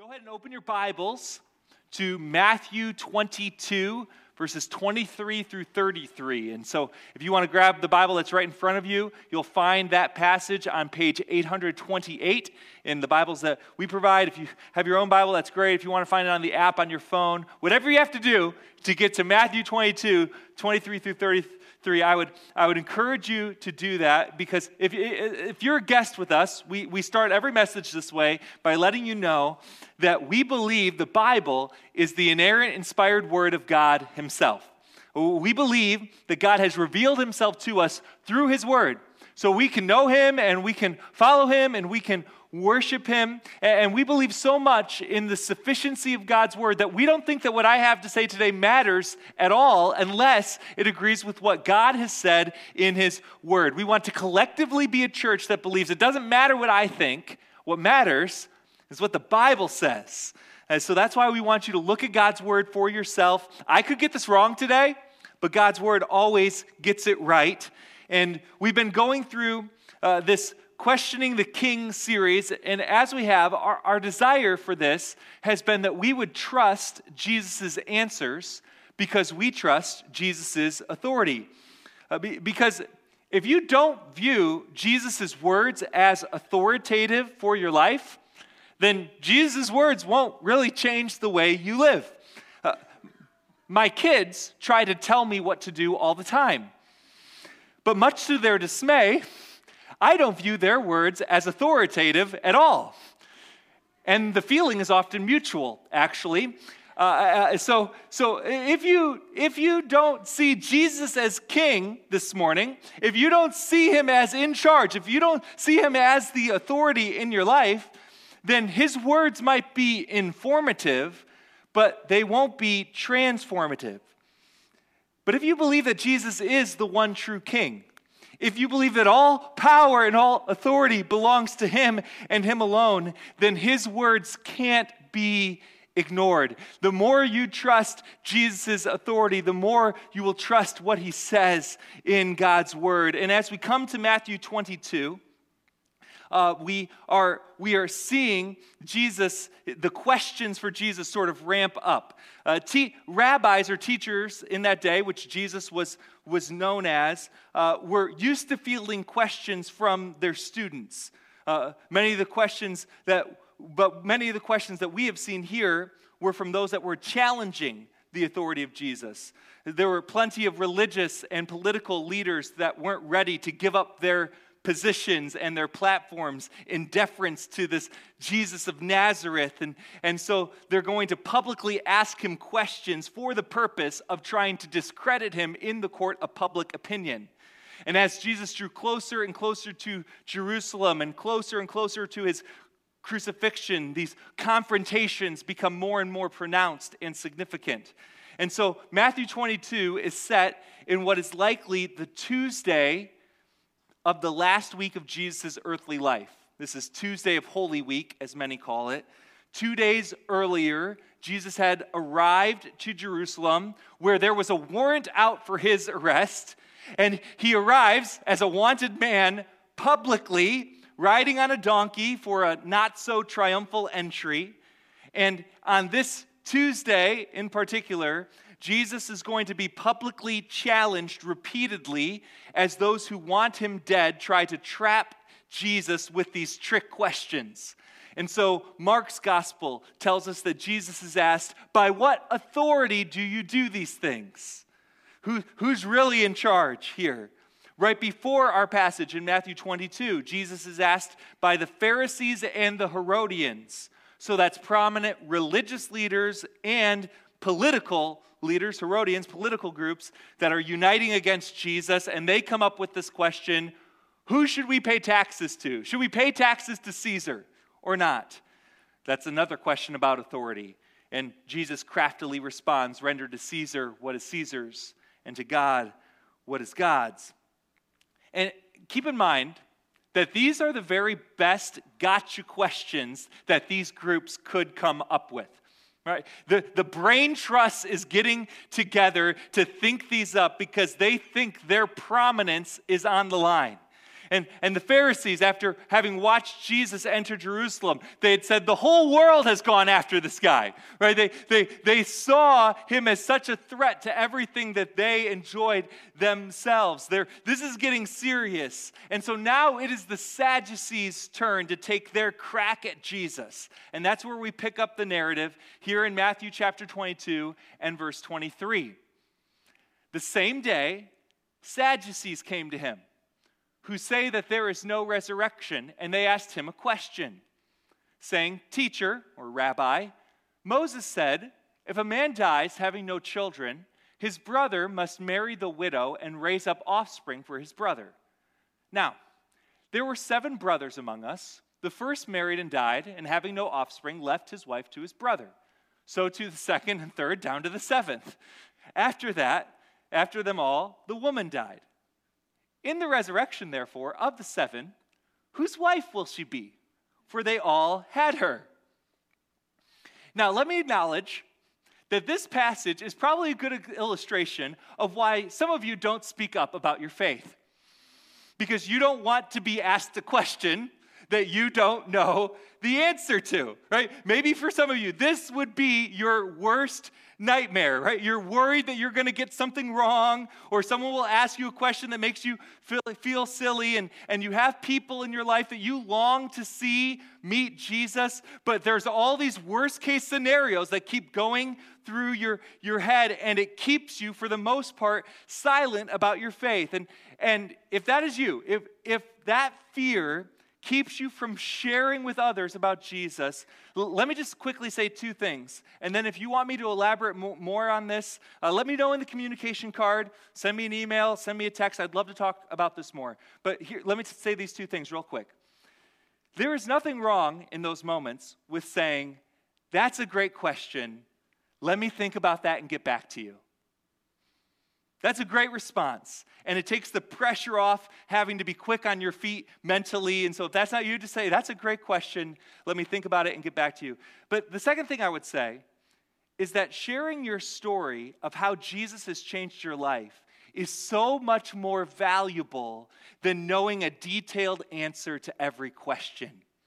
Go ahead and open your Bibles to Matthew 22, verses 23 through 33. And so if you want to grab the Bible that's right in front of you, you'll find that passage on page 828 in the Bibles that we provide. If you have your own Bible, that's great. If you want to find it on the app on your phone, whatever you have to do to get to Matthew 22, 23 through 33, I would encourage you to do that, because if you're a guest with us, we start every message this way by letting you know that we believe the Bible is the inerrant, inspired word of God himself. We believe that God has revealed himself to us through his word, so we can know him and we can follow him and we can worship him. And we believe so much in the sufficiency of God's word that we don't think that what I have to say today matters at all unless it agrees with what God has said in his word. We want to collectively be a church that believes it doesn't matter what I think. What matters is what the Bible says. And so that's why we want you to look at God's word for yourself. I could get this wrong today, but God's word always gets it right. And we've been going through this Questioning the King series, and as we have, our desire for this has been that we would trust Jesus' answers because we trust Jesus' authority. Because if you don't view Jesus' words as authoritative for your life, then Jesus' words won't really change the way you live. My kids try to tell me what to do all the time, but much to their dismay, I don't view their words as authoritative at all. And the feeling is often mutual, actually. So if you don't see Jesus as king this morning, if you don't see him as in charge, if you don't see him as the authority in your life, then his words might be informative, but they won't be transformative. But if you believe that Jesus is the one true king, if you believe that all power and all authority belongs to him and him alone, then his words can't be ignored. The more you trust Jesus' authority, the more you will trust what he says in God's word. And as we come to Matthew 22, we are seeing Jesus, the questions for Jesus sort of ramp up. Rabbis or teachers in that day, which Jesus was known as, were used to fielding questions from their students. Many of the questions that we have seen here were from those that were challenging the authority of Jesus. There were plenty of religious and political leaders that weren't ready to give up their positions and their platforms in deference to this Jesus of Nazareth. And so they're going to publicly ask him questions for the purpose of trying to discredit him in the court of public opinion. And as Jesus drew closer and closer to Jerusalem and closer to his crucifixion, these confrontations become more and more pronounced and significant. And so Matthew 22 is set in what is likely the Tuesday of the last week of Jesus' earthly life. This is Tuesday of Holy Week, as many call it. 2 days earlier, Jesus had arrived to Jerusalem, where there was a warrant out for his arrest, and he arrives as a wanted man publicly, riding on a donkey for a not-so-triumphal entry. And on this Tuesday in particular, Jesus is going to be publicly challenged repeatedly as those who want him dead try to trap Jesus with these trick questions. And so Mark's gospel tells us that Jesus is asked, by what authority do you do these things? Who's really in charge here? Right before our passage in Matthew 22, Jesus is asked by the Pharisees and the Herodians. So that's prominent religious leaders and political leaders, Herodians, political groups that are uniting against Jesus, and they come up with this question, who should we pay taxes to? Should we pay taxes to Caesar or not? That's another question about authority. And Jesus craftily responds, render to Caesar what is Caesar's, and to God what is God's. And keep in mind that these are the very best gotcha questions that these groups could come up with. Right? The brain trust is getting together to think these up because they think their prominence is on the line. And the Pharisees, after having watched Jesus enter Jerusalem, they had said, the whole world has gone after this guy, right? They saw him as such a threat to everything that they enjoyed themselves. This is getting serious. And so now it is the Sadducees' turn to take their crack at Jesus. And that's where we pick up the narrative here in Matthew chapter 22 and verse 23. The same day, Sadducees came to him, who say that there is no resurrection, and they asked him a question, saying, Teacher, or Rabbi, Moses said, if a man dies having no children, his brother must marry the widow and raise up offspring for his brother. Now, there were 7 brothers among us. The first married and died, and having no offspring, left his wife to his brother. So to the second and third, down to the 7th. After them all, the woman died. In the resurrection, therefore, of the 7, whose wife will she be? For they all had her. Now, let me acknowledge that this passage is probably a good illustration of why some of you don't speak up about your faith. Because you don't want to be asked a question that you don't know the answer to, right? Maybe for some of you, this would be your worst nightmare, right? You're worried that you're going to get something wrong, or someone will ask you a question that makes you feel silly, and you have people in your life that you long to see meet Jesus, but there's all these worst case scenarios that keep going through your head, and it keeps you, for the most part, silent about your faith. And if that is you, if that fear keeps you from sharing with others about Jesus, let me just quickly say 2 things. And then if you want me to elaborate more on this, let me know in the communication card. Send me an email, send me a text. I'd love to talk about this more. But here, let me say these 2 things real quick. There is nothing wrong in those moments with saying, that's a great question. Let me think about that and get back to you. That's a great response. And it takes the pressure off having to be quick on your feet mentally. And so if that's not you, to say, that's a great question. Let me think about it and get back to you. But the second thing I would say is that sharing your story of how Jesus has changed your life is so much more valuable than knowing a detailed answer to every question.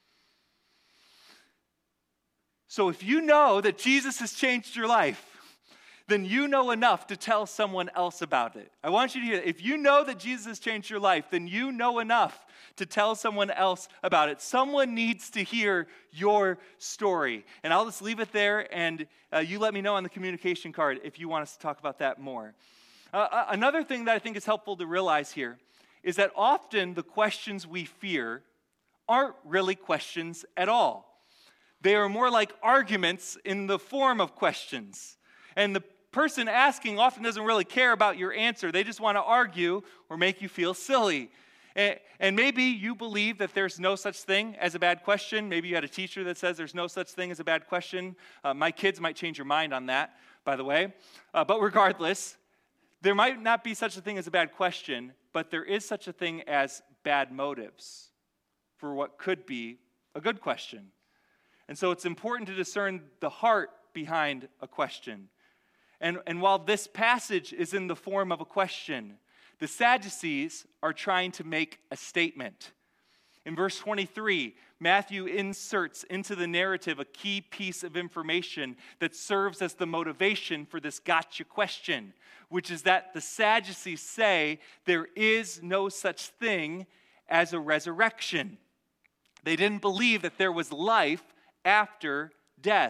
So if you know that Jesus has changed your life, then you know enough to tell someone else about it. I want you to hear that. If you know that Jesus has changed your life, then you know enough to tell someone else about it. Someone needs to hear your story. And I'll just leave it there, and you let me know on the communication card if you want us to talk about that more. Another thing that I think is helpful to realize here is that often the questions we fear aren't really questions at all. They are more like arguments in the form of questions. And the person asking often doesn't really care about your answer. They just want to argue or make you feel silly. And maybe you believe that there's no such thing as a bad question. Maybe you had a teacher that says there's no such thing as a bad question. My kids might change your mind on that, by the way. But regardless, there might not be such a thing as a bad question, but there is such a thing as bad motives for what could be a good question. And so it's important to discern the heart behind a question. And while this passage is in the form of a question, the Sadducees are trying to make a statement. In verse 23, Matthew inserts into the narrative a key piece of information that serves as the motivation for this gotcha question, which is that the Sadducees say there is no such thing as a resurrection. They didn't believe that there was life after death.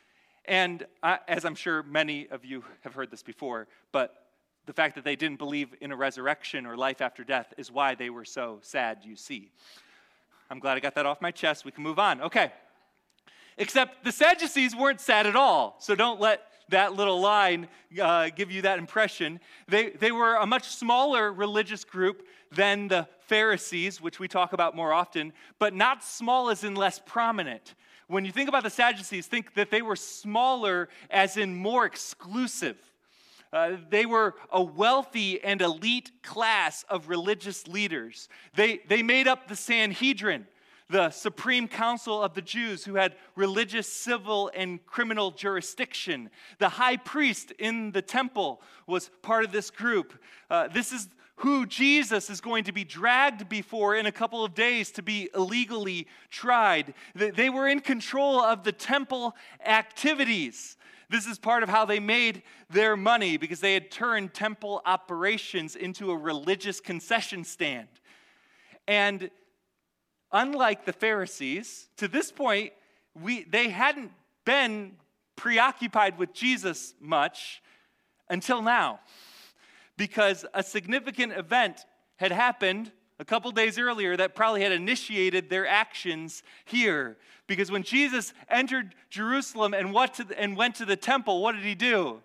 And as I'm sure many of you have heard this before, but the fact that they didn't believe in a resurrection or life after death is why they were so sad, you see. I'm glad I got that off my chest. We can move on. Okay. Except the Sadducees weren't sad at all. So don't let that little line give you that impression. They were a much smaller religious group than the Pharisees, which we talk about more often, but not small as in less prominent. When you think about the Sadducees, think that they were smaller as in more exclusive. They were a wealthy and elite class of religious leaders. They made up the Sanhedrin, the supreme council of the Jews who had religious, civil, and criminal jurisdiction. The high priest in the temple was part of this group. This is who Jesus is going to be dragged before in a couple of days to be illegally tried. They were in control of the temple activities. This is part of how they made their money, because they had turned temple operations into a religious concession stand. And unlike the Pharisees, to this point, they hadn't been preoccupied with Jesus much until now, because a significant event had happened a couple days earlier that probably had initiated their actions here. Because when Jesus entered Jerusalem and went to the temple, what did he do?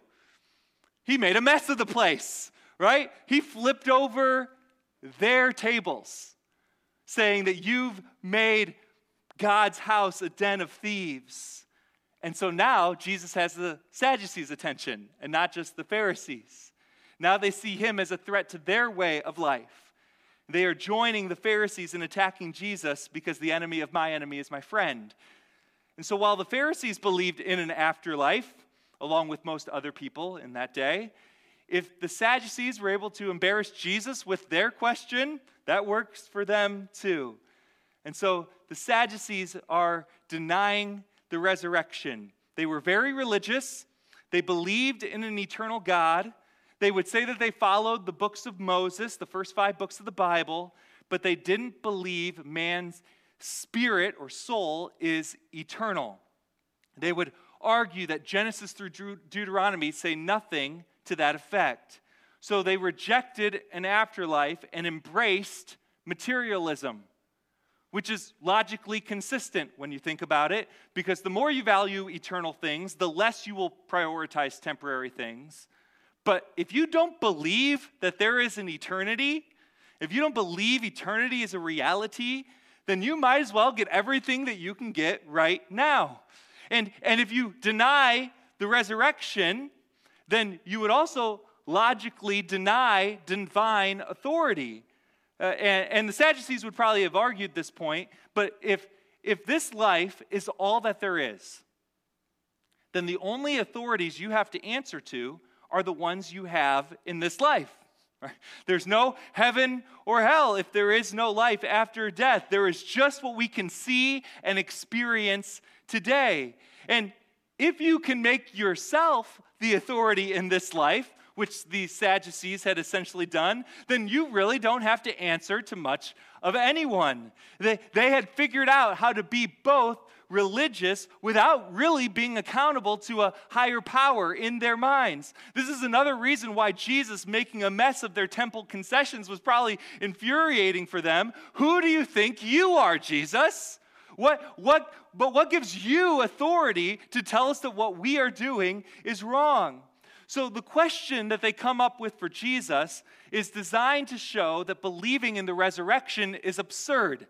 He made a mess of the place, right? He flipped over their tables, saying that you've made God's house a den of thieves. And so now Jesus has the Sadducees' attention and not just the Pharisees. Now they see him as a threat to their way of life. They are joining the Pharisees in attacking Jesus because the enemy of my enemy is my friend. And so while the Pharisees believed in an afterlife, along with most other people in that day, if the Sadducees were able to embarrass Jesus with their question, that works for them too. And so the Sadducees are denying the resurrection. They were very religious. They believed in an eternal God. They would say that they followed the books of Moses, the first 5 books of the Bible, but they didn't believe man's spirit or soul is eternal. They would argue that Genesis through Deuteronomy say nothing to that effect. So they rejected an afterlife and embraced materialism, which is logically consistent when you think about it, because the more you value eternal things, the less you will prioritize temporary things. But if you don't believe that there is an eternity, if you don't believe eternity is a reality, then you might as well get everything that you can get right now. And if you deny the resurrection, then you would also logically deny divine authority. And the Sadducees would probably have argued this point, but if this life is all that there is, then the only authorities you have to answer to are the ones you have in this life. Right? There's no heaven or hell if there is no life after death. There is just what we can see and experience today. And if you can make yourself the authority in this life, which the Sadducees had essentially done, then you really don't have to answer to much of anyone. They had figured out how to be both religious without really being accountable to a higher power in their minds. This is another reason why Jesus making a mess of their temple concessions was probably infuriating for them. Who do you think you are, Jesus? But what gives you authority to tell us that what we are doing is wrong? So the question that they come up with for Jesus is designed to show that believing in the resurrection is absurd.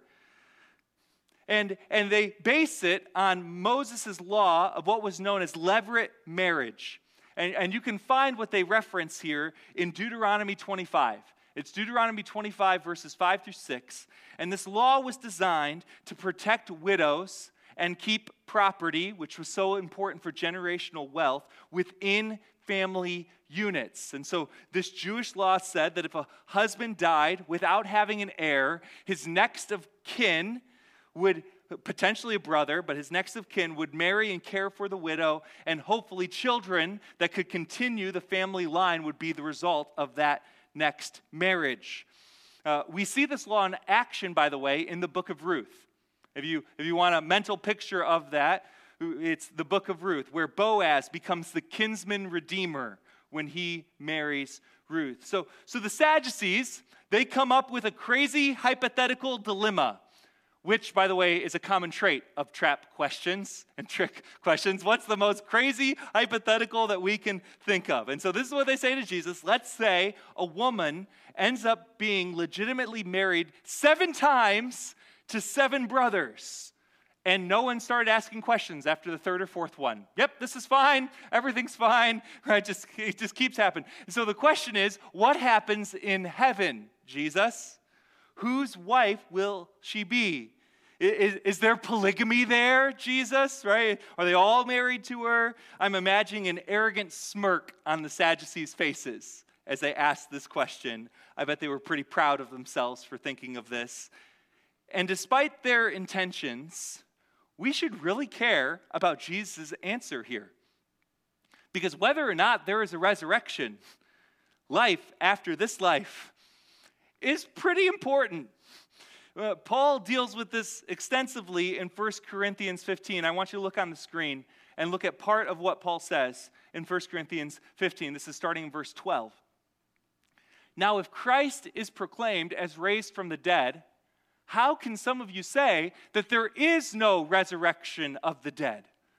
And they base it on Moses' law of what was known as levirate marriage. And you can find what they reference here in Deuteronomy 25. It's Deuteronomy 25, verses 5 through 6. And this law was designed to protect widows and keep property, which was so important for generational wealth, within family units. And so this Jewish law said that if a husband died without having an heir, his next of kin would, potentially a brother, but his next of kin would marry and care for the widow, and hopefully children that could continue the family line would be the result of that next marriage. We see this law in action, by the way, in the book of Ruth. If you want a mental picture of that, it's the book of Ruth, where Boaz becomes the kinsman redeemer when he marries Ruth. So the Sadducees, they come up with a crazy hypothetical dilemma, which, by the way, is a common trait of trap questions and trick questions. What's the most crazy hypothetical that we can think of? And so this is what they say to Jesus. Let's say a woman ends up being legitimately married 7 times to 7 brothers. And no one started asking questions after the 3rd or 4th one. Yep, this is fine. Everything's fine. Right? It just keeps happening. So the question is, what happens in heaven, Jesus? Whose wife will she be? Is there polygamy there, Jesus? Right? Are they all married to her? I'm imagining an arrogant smirk on the Sadducees' faces as they asked this question. I bet they were pretty proud of themselves for thinking of this. And despite their intentions, we should really care about Jesus' answer here. Because whether or not there is a resurrection, life after this life, is pretty important. Paul deals with this extensively in 1 Corinthians 15. I want you to look on the screen and look at part of what Paul says in 1 Corinthians 15. This is starting in verse 12. Now, if Christ is proclaimed as raised from the dead, how can some of you say that there is no resurrection of the dead?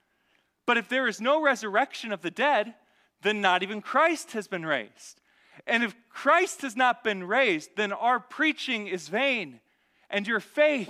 But if there is no resurrection of the dead, then not even Christ has been raised. And if Christ has not been raised, then our preaching is vain, and your faith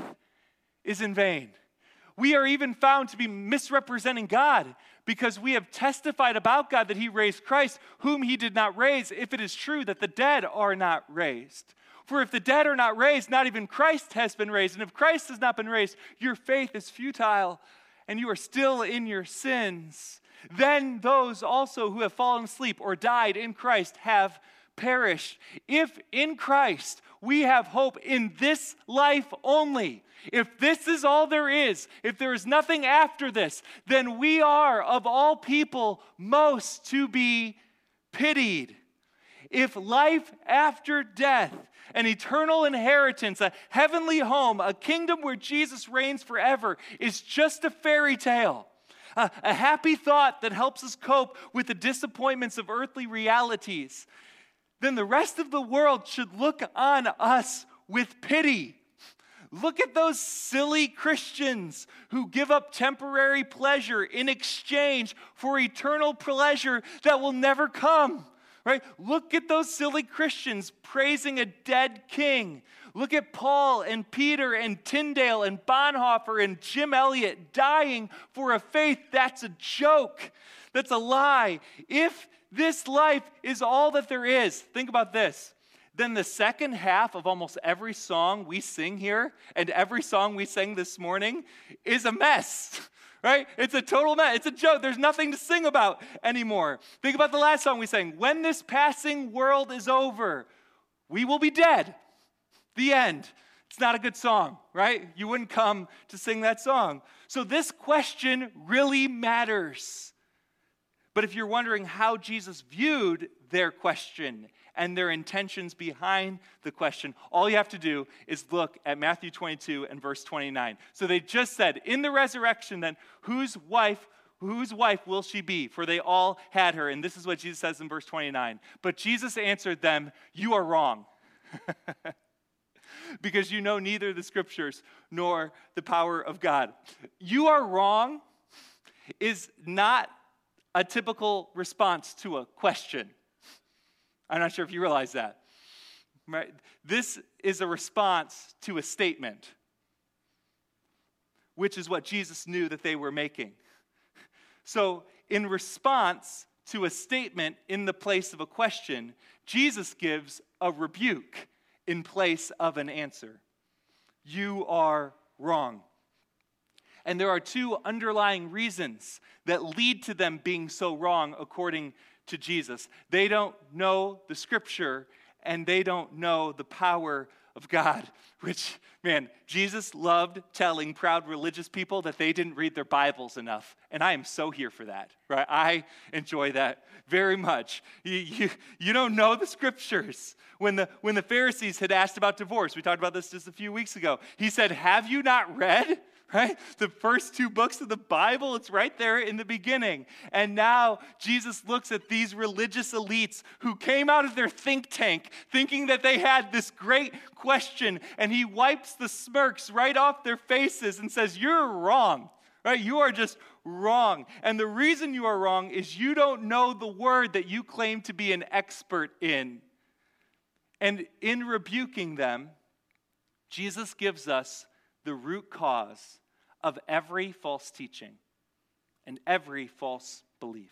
is in vain. We are even found to be misrepresenting God, because we have testified about God that he raised Christ, whom he did not raise, if it is true that the dead are not raised. For if the dead are not raised, not even Christ has been raised. And if Christ has not been raised, your faith is futile, and you are still in your sins. Then those also who have fallen asleep or died in Christ have perished. If in Christ we have hope in this life only, if this is all there is, if there is nothing after this, then we are of all people most to be pitied. If life after death, an eternal inheritance, a heavenly home, a kingdom where Jesus reigns forever is just a fairy tale, a happy thought that helps us cope with the disappointments of earthly realities, then the rest of the world should look on us with pity. Look at those silly Christians who give up temporary pleasure in exchange for eternal pleasure that will never come. Right? Look at those silly Christians praising a dead king. Look at Paul and Peter and Tyndale and Bonhoeffer and Jim Elliot dying for a faith that's a joke, that's a lie. If this life is all that there is, think about this, then the second half of almost every song we sing here and every song we sang this morning is a mess. Right? It's a total mess. It's a joke. There's nothing to sing about anymore. Think about the last song we sang. When this passing world is over, we will be dead. The end. It's not a good song, right? You wouldn't come to sing that song. So this question really matters. But if you're wondering how Jesus viewed their question and their intentions behind the question, all you have to do is look at Matthew 22 and verse 29. So they just said, in the resurrection then, whose wife will she be? For they all had her. And this is what Jesus says in verse 29. But Jesus answered them, you are wrong. Because you know neither the scriptures nor the power of God. You are wrong is not a typical response to a question. I'm not sure if you realize that. Right? This is a response to a statement, which is what Jesus knew that they were making. So, in response to a statement in the place of a question, Jesus gives a rebuke in place of an answer. You are wrong. And there are two underlying reasons that lead to them being so wrong according to Jesus. They don't know the scripture and they don't know the power of God, which, man, Jesus loved telling proud religious people that they didn't read their Bibles enough. And I am so here for that, right? I enjoy that very much. You don't know the scriptures. When the Pharisees had asked about divorce, we talked about this just a few weeks ago. He said, have you not read? Right? The first two books of the Bible, it's right there in the beginning. And now Jesus looks at these religious elites who came out of their think tank thinking that they had this great question, and he wipes the smirks right off their faces and says, you're wrong. Right? You are just wrong. And the reason you are wrong is you don't know the word that you claim to be an expert in. And in rebuking them, Jesus gives us the root cause of every false teaching and every false belief.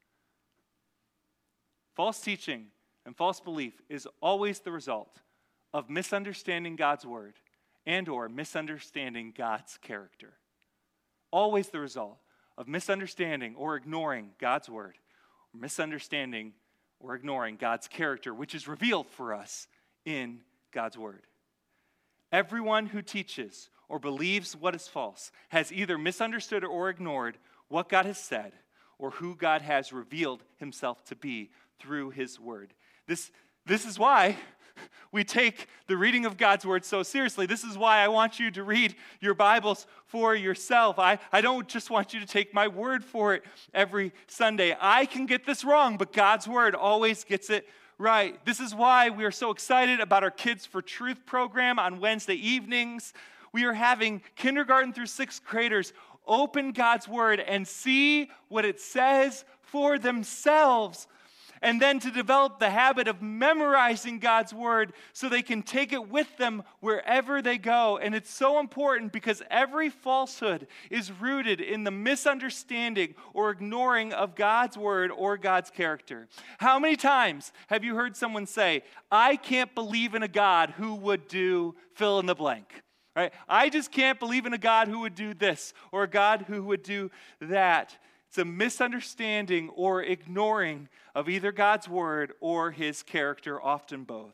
False teaching and false belief is always the result of misunderstanding God's word and or misunderstanding God's character. Always the result of misunderstanding or ignoring God's word, or misunderstanding or ignoring God's character, which is revealed for us in God's word. Everyone who teaches or believes what is false has either misunderstood or ignored what God has said or who God has revealed himself to be through his word. This is why we take the reading of God's word so seriously. This is why I want you to read your Bibles for yourself. I don't just want you to take my word for it every Sunday. I can get this wrong, but God's word always gets it right. This is why we are so excited about our Kids for Truth program on Wednesday evenings. We are having kindergarten through sixth graders open God's word and see what it says for themselves, and then to develop the habit of memorizing God's word so they can take it with them wherever they go. And it's so important because every falsehood is rooted in the misunderstanding or ignoring of God's word or God's character. How many times have you heard someone say, I can't believe in a God who would do fill in the blank? Right? I just can't believe in a God who would do this or a God who would do that. It's a misunderstanding or ignoring of either God's word or his character, often both.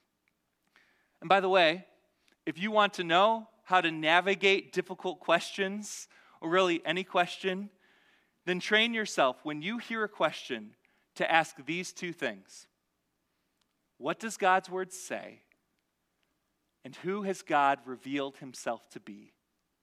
And by the way, if you want to know how to navigate difficult questions, or really any question, then train yourself when you hear a question to ask these two things. What does God's word say? And who has God revealed himself to be?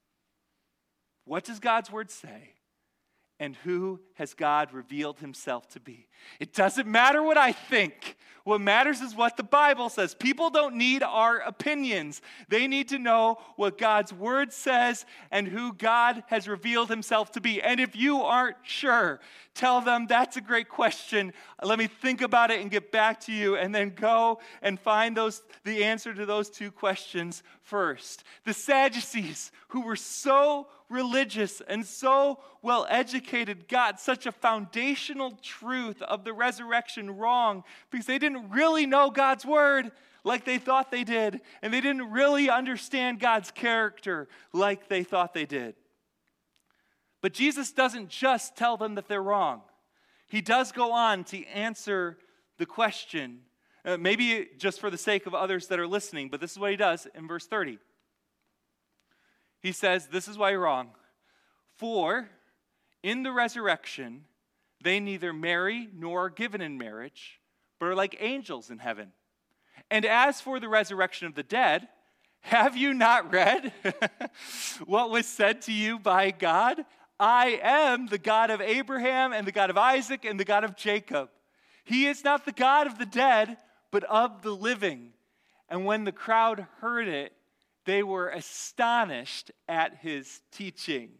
What does God's word say? And who has God revealed himself to be? It doesn't matter what I think. What matters is what the Bible says. People don't need our opinions. They need to know what God's word says and who God has revealed himself to be. And if you aren't sure, tell them that's a great question. Let me think about it and get back to you, and then go and find the answer to those two questions first. The Sadducees, who were so religious and so well educated, got such a foundational truth of the resurrection wrong because they didn't really know God's word like they thought they did, and they didn't really understand God's character like they thought they did. But Jesus doesn't just tell them that they're wrong. He does go on to answer the question, maybe just for the sake of others that are listening, but this is what he does in verse 30. He says, this is why you're wrong. For in the resurrection, they neither marry nor are given in marriage, but are like angels in heaven. And as for the resurrection of the dead, have you not read what was said to you by God? I am the God of Abraham and the God of Isaac and the God of Jacob. He is not the God of the dead, but of the living. And when the crowd heard it, they were astonished at his teaching.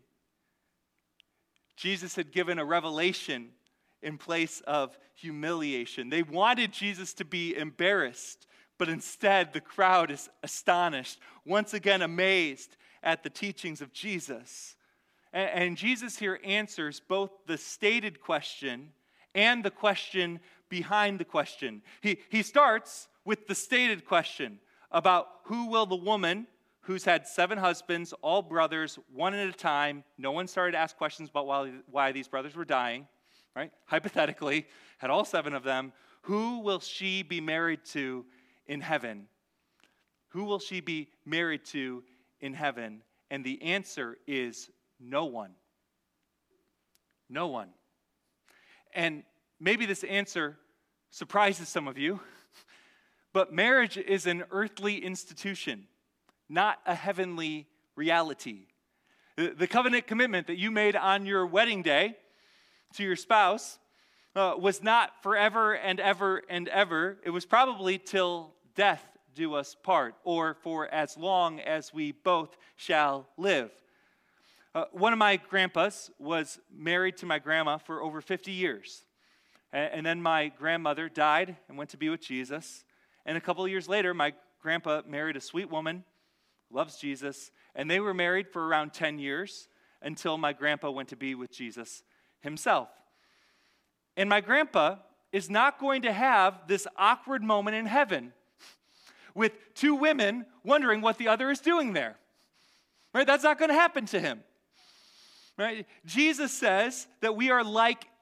Jesus had given a revelation in place of humiliation. They wanted Jesus to be embarrassed, but instead the crowd is astonished, once again amazed at the teachings of Jesus. And Jesus here answers both the stated question and the question behind the question. He starts with the stated question about who will the woman who's had 7 husbands, all brothers, one at a time. No one started to ask questions about why these brothers were dying, right? Hypothetically, had all 7 of them. Who will she be married to in heaven? Who will she be married to in heaven? And the answer is no one. No one. And maybe this answer surprises some of you, but marriage is an earthly institution, not a heavenly reality. The covenant commitment that you made on your wedding day to your spouse was not forever and ever and ever. It was probably till death do us part, or for as long as we both shall live. One of my grandpas was married to my grandma for over 50 years. And then my grandmother died and went to be with Jesus. And a couple of years later, my grandpa married a sweet woman, loves Jesus, and they were married for around 10 years until my grandpa went to be with Jesus himself. And my grandpa is not going to have this awkward moment in heaven with 2 women wondering what the other is doing there. Right? That's not going to happen to him. Right? Jesus says that we are like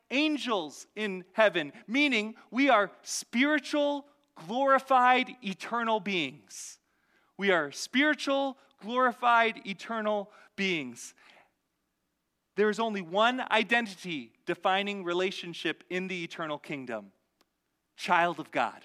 angels in heaven, meaning we are spiritual, glorified, eternal beings. We are spiritual, glorified, eternal beings. There is only one identity defining relationship in the eternal kingdom: child of God.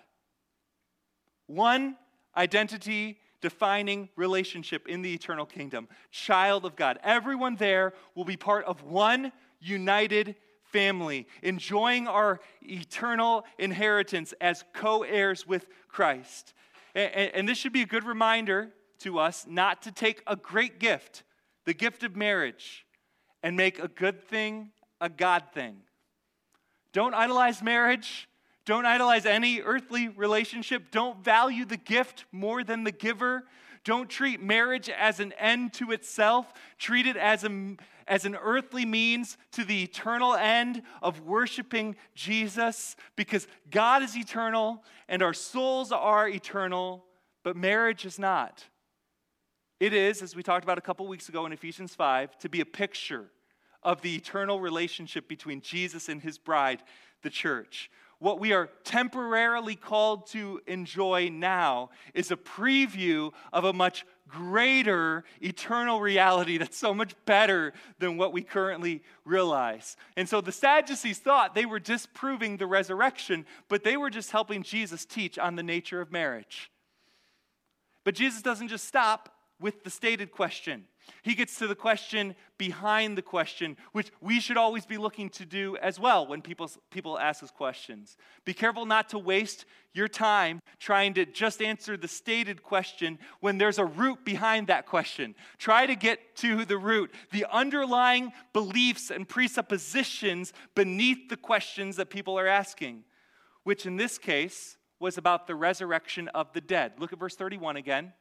One identity defining relationship in the eternal kingdom: child of God. Everyone there will be part of one united family, enjoying our eternal inheritance as co-heirs with Christ. And this should be a good reminder to us not to take a great gift, the gift of marriage, and make a good thing a God thing. Don't idolize marriage. Don't idolize any earthly relationship. Don't value the gift more than the giver. Don't treat marriage as an end to itself. Treat it as an earthly means to the eternal end of worshiping Jesus, because God is eternal and our souls are eternal, but marriage is not. It is, as we talked about a couple weeks ago in Ephesians 5, to be a picture of the eternal relationship between Jesus and his bride, the church. What we are temporarily called to enjoy now is a preview of a much greater eternal reality that's so much better than what we currently realize. And so the Sadducees thought they were disproving the resurrection, but they were just helping Jesus teach on the nature of marriage. But Jesus doesn't just stop with the stated question. He gets to the question behind the question, which we should always be looking to do as well when people ask us questions. Be careful not to waste your time trying to just answer the stated question when there's a root behind that question. Try to get to the root, the underlying beliefs and presuppositions beneath the questions that people are asking, which in this case was about the resurrection of the dead. Look at verse 31 again.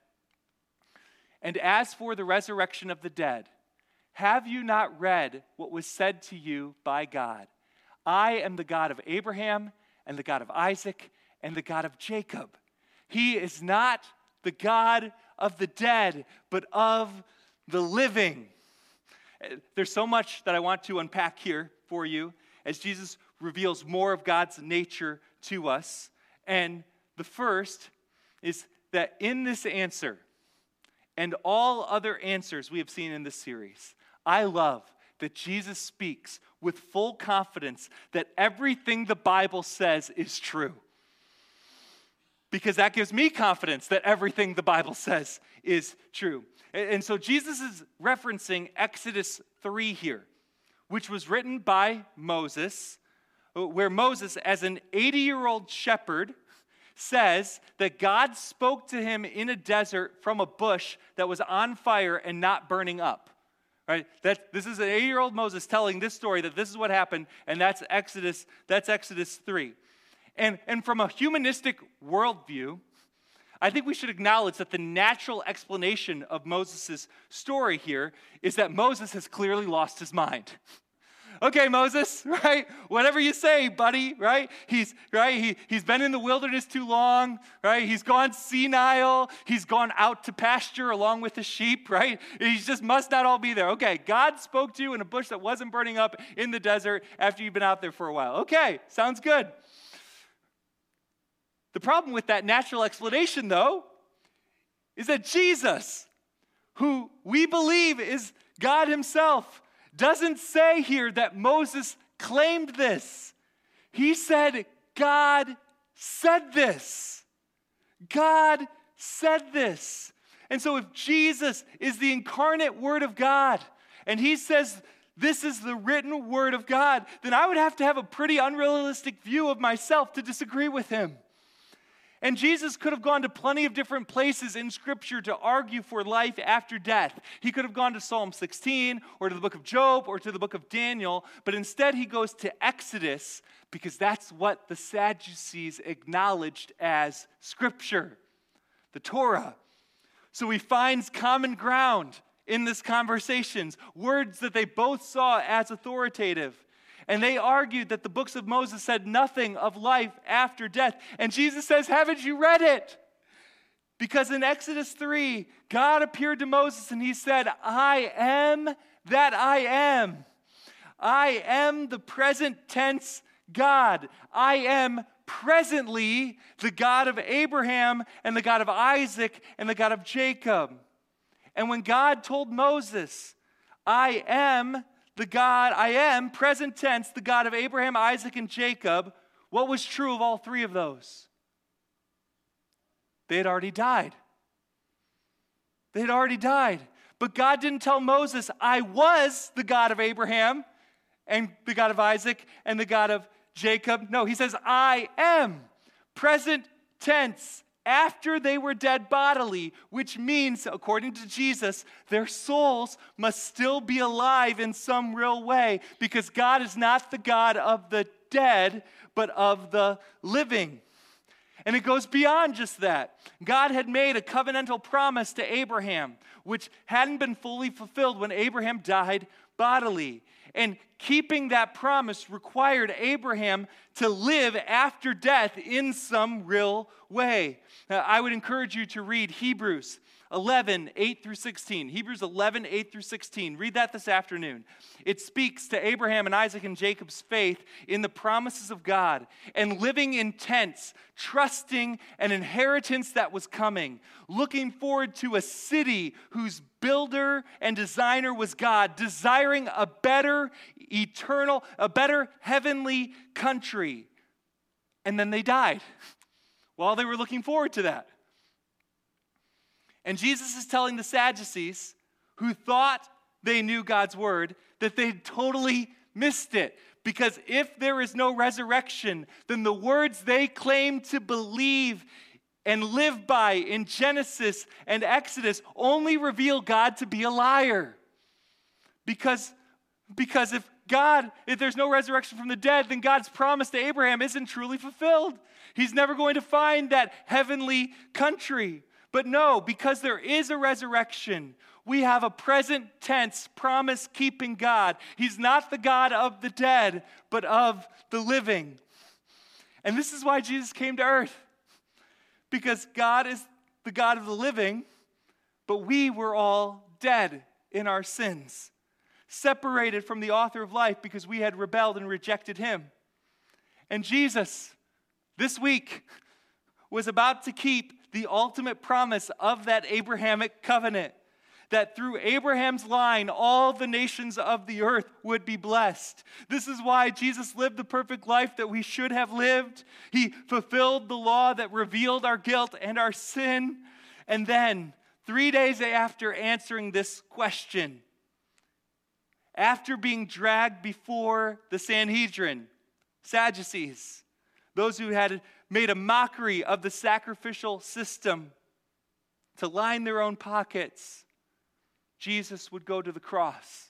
And as for the resurrection of the dead, have you not read what was said to you by God? I am the God of Abraham and the God of Isaac and the God of Jacob. He is not the God of the dead, but of the living. There's so much that I want to unpack here for you as Jesus reveals more of God's nature to us. And the first is that in this answer, and all other answers we have seen in this series, I love that Jesus speaks with full confidence that everything the Bible says is true. Because that gives me confidence that everything the Bible says is true. And so Jesus is referencing Exodus 3 here, which was written by Moses, where Moses, as an 80-year-old shepherd, says that God spoke to him in a desert from a bush that was on fire and not burning up. Right? This is an 80-year-old Moses telling this story, that this is what happened, and that's Exodus 3. And from a humanistic worldview, I think we should acknowledge that the natural explanation of Moses' story here is that Moses has clearly lost his mind. Okay, Moses, right? Whatever you say, buddy, right? He's been in the wilderness too long, right? He's gone senile. He's gone out to pasture along with the sheep, right? He just must not all be there. Okay, God spoke to you in a bush that wasn't burning up in the desert after you've been out there for a while. Okay, sounds good. The problem with that natural explanation, though, is that Jesus, who we believe is God himself, doesn't say here that Moses claimed this. He said, God said this. God said this. And so if Jesus is the incarnate Word of God, and he says this is the written Word of God, then I would have to have a pretty unrealistic view of myself to disagree with him. And Jesus could have gone to plenty of different places in Scripture to argue for life after death. He could have gone to Psalm 16 or to the book of Job or to the book of Daniel, but instead he goes to Exodus because that's what the Sadducees acknowledged as Scripture, the Torah. So he finds common ground in this conversations, words that they both saw as authoritative. And they argued that the books of Moses said nothing of life after death. And Jesus says, haven't you read it? Because in Exodus 3, God appeared to Moses and he said, I am that I am. I am the present tense God. I am presently the God of Abraham and the God of Isaac and the God of Jacob. And when God told Moses, I am the God, I am, present tense, the God of Abraham, Isaac, and Jacob, what was true of all three of those? They had already died. They had already died. But God didn't tell Moses, I was the God of Abraham and the God of Isaac and the God of Jacob. No, he says, I am. Present tense, after they were dead bodily, which means, according to Jesus, their souls must still be alive in some real way, because God is not the God of the dead, but of the living. And it goes beyond just that. God had made a covenantal promise to Abraham, which hadn't been fully fulfilled when Abraham died bodily. And keeping that promise required Abraham to live after death in some real way. Now, I would encourage you to read Hebrews 11, 8 through 16. Hebrews 11, 8 through 16. Read that this afternoon. It speaks to Abraham and Isaac and Jacob's faith in the promises of God and living in tents, trusting an inheritance that was coming, looking forward to a city whose builder and designer was God, desiring a better eternal, a better heavenly country. And then they died while they were looking forward to that. And Jesus is telling the Sadducees, who thought they knew God's word, that they totally missed it. Because if there is no resurrection, then the words they claim to believe and live by in Genesis and Exodus only reveal God to be a liar. Because if there's no resurrection from the dead, then God's promise to Abraham isn't truly fulfilled. He's never going to find that heavenly country. But no, because there is a resurrection, we have a present tense promise-keeping God. He's not the God of the dead, but of the living. And this is why Jesus came to earth. Because God is the God of the living, but we were all dead in our sins, separated from the author of life because we had rebelled and rejected him. And Jesus, this week, was about to keep the ultimate promise of that Abrahamic covenant, that through Abraham's line, all the nations of the earth would be blessed. This is why Jesus lived the perfect life that we should have lived. He fulfilled the law that revealed our guilt and our sin. And then, 3 days after answering this question, after being dragged before the Sanhedrin, Sadducees, those who had made a mockery of the sacrificial system to line their own pockets, Jesus would go to the cross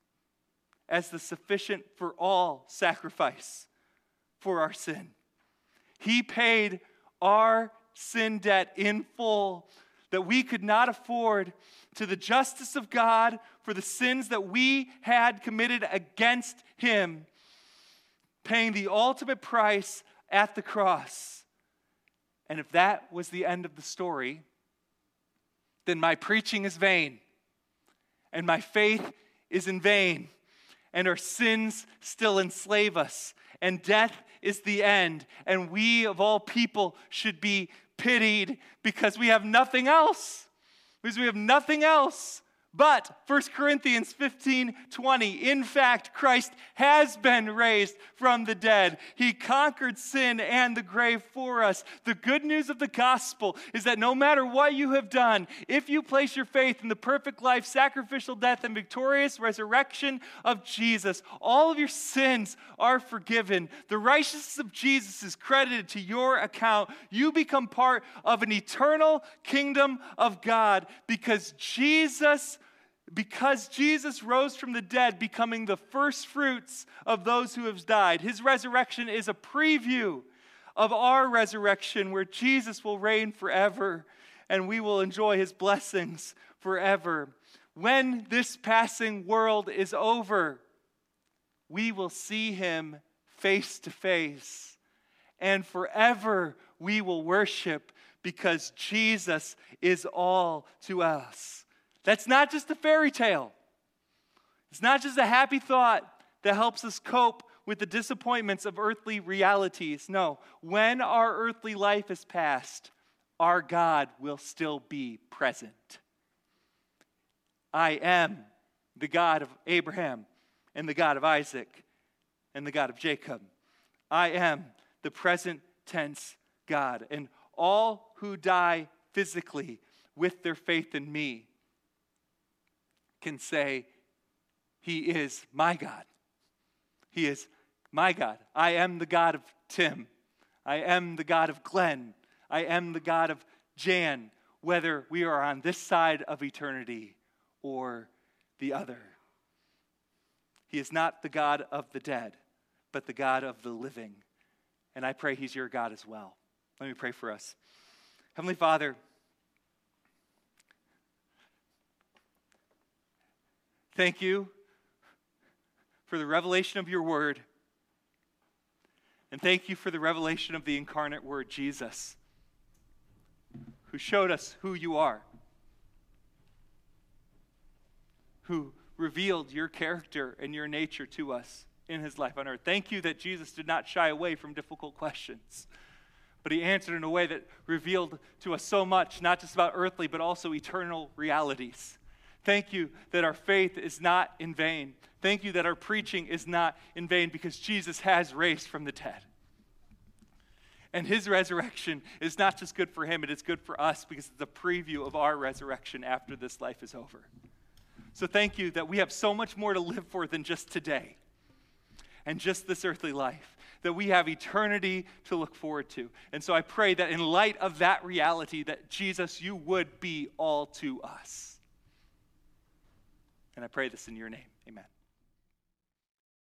as the sufficient for all sacrifice for our sin. He paid our sin debt in full that we could not afford, to the justice of God for the sins that we had committed against him, paying the ultimate price at the cross. And if that was the end of the story, then my preaching is vain, and my faith is in vain, and our sins still enslave us, and death is the end, and we of all people should be pitied because we have nothing else. Because we have nothing else. But 1 Corinthians 15:20, in fact, Christ has been raised from the dead. He conquered sin and the grave for us. The good news of the gospel is that no matter what you have done, if you place your faith in the perfect life, sacrificial death, and victorious resurrection of Jesus, all of your sins are forgiven. The righteousness of Jesus is credited to your account. You become part of an eternal kingdom of God because Jesus rose from the dead, becoming the first fruits of those who have died. His resurrection is a preview of our resurrection, where Jesus will reign forever and we will enjoy his blessings forever. When this passing world is over, we will see him face to face, and forever we will worship because Jesus is all to us. That's not just a fairy tale. It's not just a happy thought that helps us cope with the disappointments of earthly realities. No, when our earthly life is past, our God will still be present. I am the God of Abraham and the God of Isaac and the God of Jacob. I am the present tense God. And all who die physically with their faith in me can say, He is my God. He is my God. I am the God of Tim. I am the God of Glenn. I am the God of Jan, whether we are on this side of eternity or the other. He is not the God of the dead, but the God of the living. And I pray He's your God as well. Let me pray for us. Heavenly Father, thank you for the revelation of your word. And thank you for the revelation of the incarnate word, Jesus, who showed us who you are, who revealed your character and your nature to us in his life on earth. Thank you that Jesus did not shy away from difficult questions, but he answered in a way that revealed to us so much, not just about earthly, but also eternal realities. Thank you that our faith is not in vain. Thank you that our preaching is not in vain, because Jesus has raised from the dead. And his resurrection is not just good for him, it is good for us, because it's a preview of our resurrection after this life is over. So thank you that we have so much more to live for than just today and just this earthly life, that we have eternity to look forward to. And so I pray that in light of that reality, that Jesus, you would be all to us. And I pray this in your name. Amen.